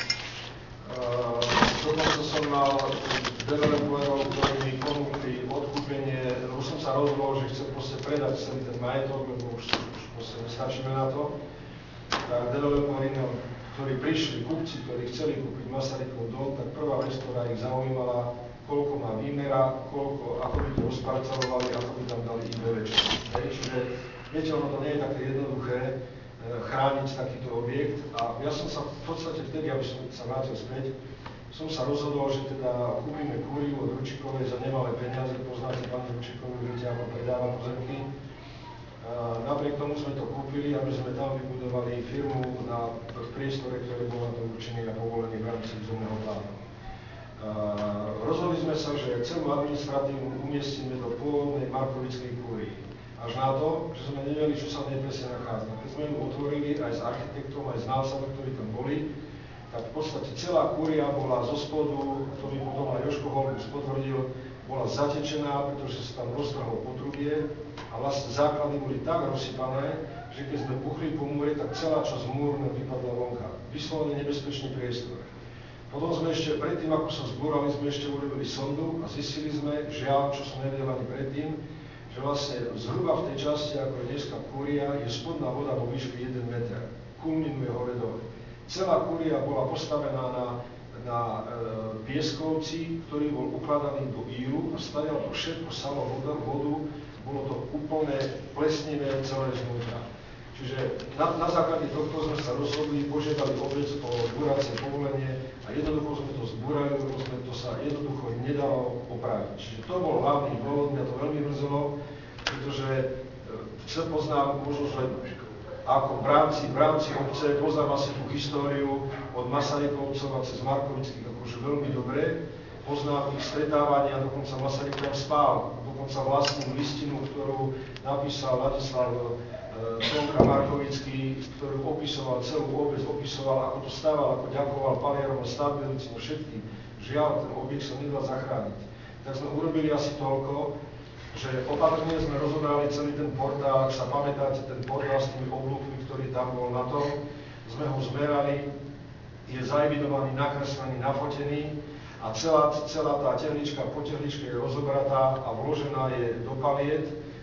Uh, dokonca som mal developerov, ktorí mi ponúkli odkúpenie, lebo som sa rozhodol, že chcem proste predať celý ten majetok, lebo už, už proste nestačíme na to. Tak developeri, ktorí prišli, kupci, ktorí chceli kúpiť Masarykov dom, tak prvá vec, ktorá ich zaujímala, koľko má výmera, koľko, ako by to rozparcelovali, ako by tam dali IBVčko. Čiže, viete, ono to nie je také jednoduché chrániť takýto objekt a ja som sa v podstate vtedy, aby som sa vrátil späť, som sa rozhodol, že teda kúpime kúriu od Ručikovej za nemalé peniaze, poznáte pani Ručikovú, viete, ako predáva pozemky. Napriek tomu sme to kúpili, aby sme tam vybudovali firmu na priestore, ktorý bol na to určený a povolený v rámci územného plánu. Rozhodli sme sa, že celú administratívu umiestnime do pôvodnej Markovickej kúrii. Až na to, že sme nevedeli, čo sa v nej presne nachádza. Keď sme ju otvorili aj s architektom, aj s znalcami, ktorí tam boli, tak v podstate celá kúria bola zo spodu, to mi potom aj Jožko Holgus potvrdil, bola zatečená, pretože sa tam roztrhlo potrubie a vlastne základy boli tak rozsypané, že keď sme puchli po múre, tak celá časť múru vypadla vonka. Vyslovene nebezpečný priestor. Potom sme ešte, predtým ako sa zbúrali, sme ešte urobili sondu a zistili sme, žiaľ, čo som nevedel ani predtým, že vlastne zhruba v tej časti, ako je dneska kúria, je spodná voda vo výške jeden meter. Kulminuje hore dole. Celá kúria bola postavená na, na e, pieskovci, ktorý bol ukladaný do íru a stadiaľ to všetko samo voda, vodu, bolo to úplne plesnivé celé znútra. Čiže na, na základe tohto sme sa rozhodli, požiadali obec o zbúracie povolenie a jednoducho sme to zbúrali, lebo sme to sa jednoducho nedalo opraviť. Čiže to bol hlavný dôvod, mňa to veľmi mrzelo, pretože e, poznám možno, že ako v rámci, v rámci obce, poznám asi tú históriu od Masarykovcov a cez Markovických akože veľmi dobre, poznám ich stretávania, dokonca Masaryk tam spál, dokonca vlastnú listinu, ktorú napísal Ladislav Tonka Markovický, ktorú opisoval celú obec, opisoval, ako to stával, ako ďakoval palierom a stavbujúcim všetkým. Žiaľ, ten objekt sa nedal zachrániť. Tak sme urobili asi toľko, že opatrne sme rozobrali celý ten portál, ak sa pamätáte, ten portál s tými oblúkmi, ktorý tam bol na tom, sme ho zmerali, je zaevidovaný, nakreslený, nafotený a celá, celá tá tehlička po tehličke je rozobratá a vložená je do paliet,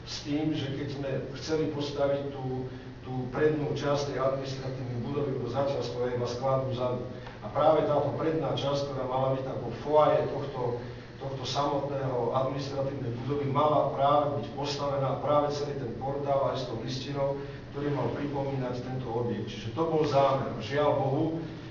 s tým, že keď sme chceli postaviť tú, tú prednú časť tej administratívnej budovy, do začiatku iba skladbu vzadu. A práve táto predná časť, ktorá mala byť ako foaje tohto, tohto samotného administratívnej budovy, mala práve byť postavená práve celý ten portál aj s tou listinou, ktorý mal pripomínať tento objekt. Čiže to bol zámer. Žiaľ Bohu,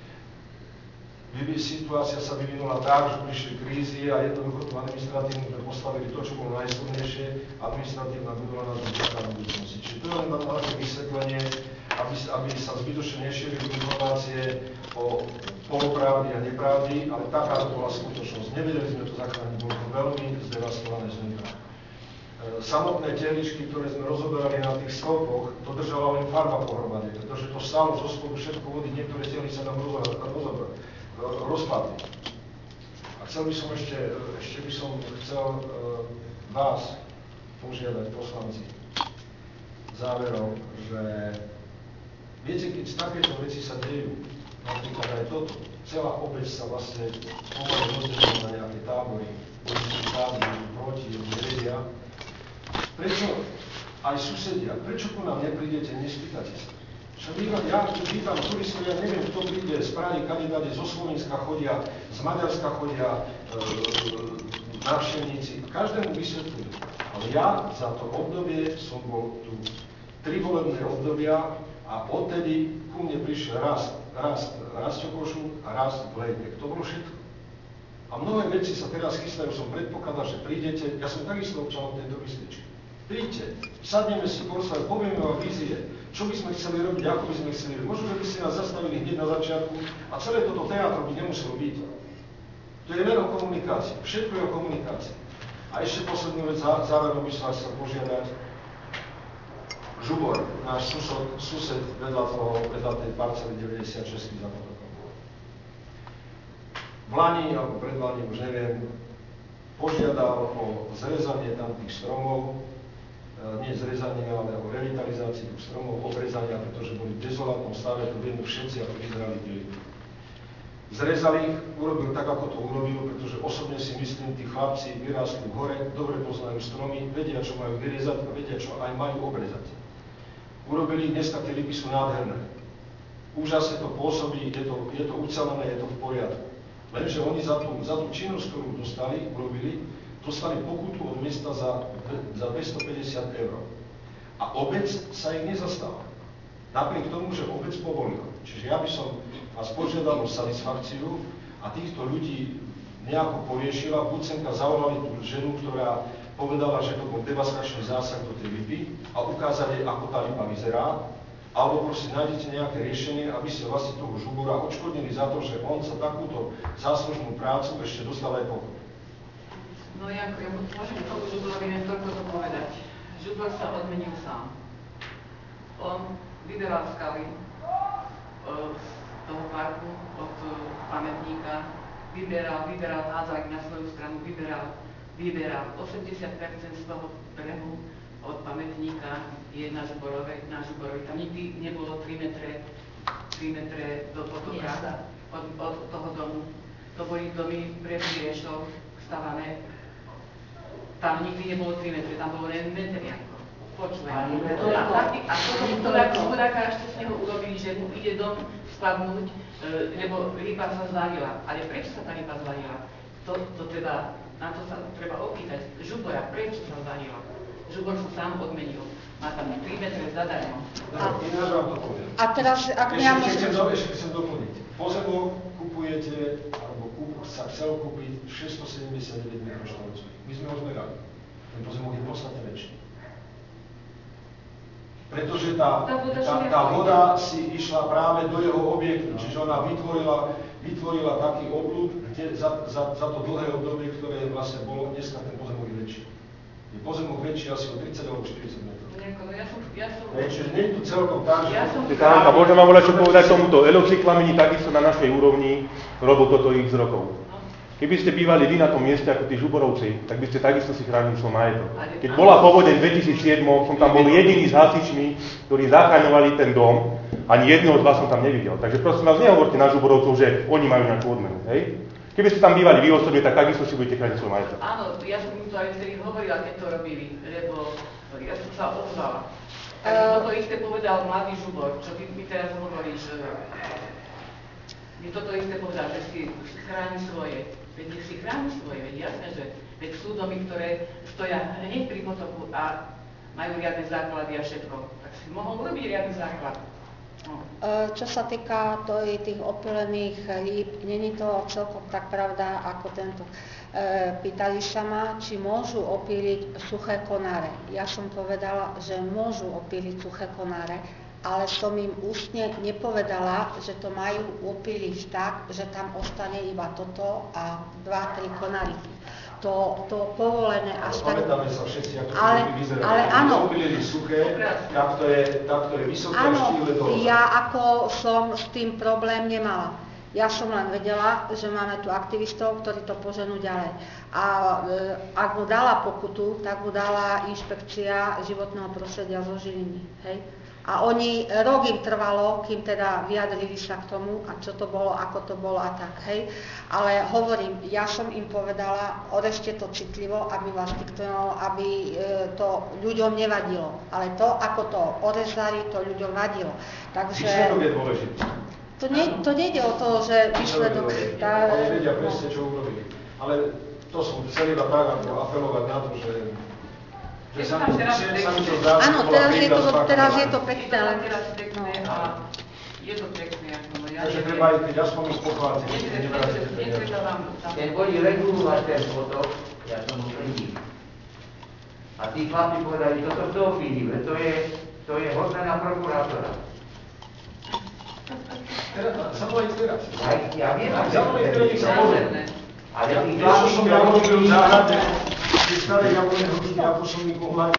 situácia sa vyvinula tak, že prišli krízy a jednoducho tú administratívnu sme postavili to, čo bolo najsilnejšie, administratívna budova nás čaká na budúcnosti. Čiže to je len na také vysvetlenie, aby, aby sa zbytočne nešírili informácie o polopravdy a nepravdy, ale takáto bola skutočnosť. Nevedeli sme to zachrániť, bolo to veľmi zdevastované zvnútra. Samotné tehličky, ktoré sme rozoberali na tých stĺpoch, to držala len farba pohromade, pretože to stálo zo spodu všetko vody, niektoré tehly sa tam rozoberali. rozpadli. A chcel by som ešte, ešte by som chcel uh, vás požiadať, poslanci, záverom, že viete, keď takéto veci sa dejú, napríklad aj toto, celá obec sa vlastne pomaly rozdelila na nejaké tábory, oni sú tábory, proti, nevedia. Prečo aj susedia, prečo ku nám neprídete, nespýtate sa? Však ja tu vítam turistov, ja neviem, kto príde z Prahy, kandidáti zo Slovenska chodia, z Maďarska chodia, e, návštevníci, každému vysvetľujem. Ale ja za to obdobie som bol tu tri volebné obdobia a odtedy ku mne prišiel raz, raz Rasťokošu a raz Blejbek. To bolo všetko. A mnohé veci sa teraz chystajú, som predpokladal, že prídete, ja som takisto občanom tejto miestečky. Príďte, sadneme si porozprávať, povieme vám vízie, čo by sme chceli robiť, ako by sme chceli robiť. Možno, že by ste nás zastavili hneď na začiatku a celé toto teátro by nemuselo byť. To je len o komunikácii, všetko je o komunikácii. A ešte poslednú vec, záverom by som vás chcel požiadať. Žubor, náš sused, sused vedľa, toho, vedľa tej parcely deväťdesiatšesť za potokom. V Lani, alebo pred Lani, už neviem, požiadal o zrezanie tam tých stromov, nie zrezanie, ale o revitalizácii tých stromov, obrezania, pretože boli v dezolátnom stave, to vieme všetci, ako vyzerali tie. Zrezali ich, urobil tak, ako to urobil, pretože osobne si myslím, tí chlapci vyrástli v hore, dobre poznajú stromy, vedia, čo majú vyrezať a vedia, čo aj majú obrezať. Urobili, dneska tie lípy sú nádherné. Úžasne to pôsobí, je to, je to ucelené, je to v poriadku. Lenže oni za tú, za tú činnosť, ktorú dostali, urobili, dostali pokutu od mesta za, za dvestopäťdesiat eur. A obec sa ich nezastáva. Napriek tomu, že obec povolila. Čiže ja by som vás požiadal o satisfakciu a týchto ľudí nejako poriešila. Buď semka zavolali tú ženu, ktorá povedala, že to bol devastačný zásah do tej lipy a ukázali, ako tá lipa vyzerá, alebo proste nájdete nejaké riešenie, aby ste vlastne toho Žubora odškodnili za to, že on za takúto záslužnú prácu ešte dostal aj pokut. No ja, ja môžem tomu Žuborovi len toľko to povedať. Žubor sa odmenil sám. On vyberal skaly z toho parku od pamätníka, vyberal, vyberal, hádzal ich na svoju stranu, vyberal, vyberal. osemdesiat percent z toho brehu od pamätníka je na Žuborovej, na Žuborovej. Tam nikdy nebolo tri metre, tri metre do potoka od, od toho domu. To boli domy pre riešov stavané. Tam nikdy nebolo tri metre, tam bolo len meter jako. Počujem. A, a toto chudáka ešte z neho urobili, že mu ide dom spadnúť, lebo lípa sa zvalila. Ale prečo sa tá lípa zvalila? To, to treba, na to sa treba opýtať. Žubora, prečo sa zvalila? Žubor sa sám odmenil. Má tam tri metre zadarmo. Ináč vám to poviem. A teraz, ak ešte, ja ešte, môžem... chcem, ešte chcem doplniť. Pozemok kupujete, alebo kúp, sa chcel kúpiť šesťstosedemdesiatdeväť metrov štvorcových. My sme ho zmerali. Ten pozemok je podstatne väčší. Pretože tá, tá, tá voda si išla práve do jeho objektu, čiže ona vytvorila, vytvorila taký obľúb, kde za, za, za to dlhé obdobie, ktoré vlastne bolo, dneska ten pozemok je väčší. Je pozemok väčší asi o tridsať alebo štyridsať metrov. No ja som, ja som... Čiže nie je tu celkom tak, že... Ja som... Kánka, môžem vám volať, čo povedať tomuto. Eloxyklamini takisto na našej úrovni robil toto x rokov. Keby ste bývali vy na tom mieste ako tí Žuborovci, tak by ste takisto si chránili svoj majetok. Keď bola povodeň v dvetisícsedem, som tam bol jediný s hasičmi, ktorí zachraňovali ten dom, ani jedného z vás som tam nevidel. Takže prosím vás, nehovorte na Žuborovcov, že oni majú nejakú odmenu, hej? Keby ste tam bývali vy osobne, tak takisto si budete chrániť svoj majetok. Áno, ja som im to aj vtedy hovorila, keď to robili, lebo ja som sa ozvala. Takže uh, toto isté povedal mladý Žubor, čo ty mi teraz hovoríš. Mi toto isté povedal, že si chráni svoje. Veď nech si chráni svoje, veď jasné, že veď sú domy, ktoré stoja hneď pri potoku a majú riadne základy a všetko. Tak si mohol urobiť riadny základ. No. Čo sa týka tých opylených líp, není to celkom tak pravda ako tento. Pýtali sa ma, či môžu opíliť suché konáre. Ja som povedala, že môžu opíliť suché konáre, ale som im ústne nepovedala, že to majú opíliť tak, že tam ostane iba toto a dva, tri konáriky. To, to povolené až tak... Pamätáme sa všetci, ako to ale, vyzerá. ale áno. Opílili suché, takto je, takto je vysoké a štíhle dole. Ja ako som s tým problém nemala. Ja som len vedela, že máme tu aktivistov, ktorí to poženú ďalej. A e, ak mu dala pokutu, tak mu dala inšpekcia životného prostredia zo Žiliny. Hej? A oni, rok im trvalo, kým teda vyjadrili sa k tomu, a čo to bolo, ako to bolo a tak, hej. Ale hovorím, ja som im povedala, odrežte to citlivo, aby vás nikto, aby e, to ľuďom nevadilo. Ale to, ako to odrezali, to ľuďom vadilo. Takže... Výsledok je dôležitý. To, nie, to nejde o to, že výsledok... Tá... Oni vedia presne, čo urobili. Ale to som chcel iba tak, ako apelovať na to, že... Že sa mi, sa mi to zdá, áno, teraz je to, teraz je to pekné, ale... Teraz pekné a je to pekné. Takže treba aj keď aspoň ich pochváliť. Keď boli regulovať ten potok, ja som ho pridil. A tí chlapi povedali, toto to opíli, to je, to je hodná prokurátora. Sa mojich teraz. Ja viem, že sa mojich teraz sa môžem. Ale tí chlapi, som ja robil v záhrade, tí staré jablone hrušky, ako som ich mohla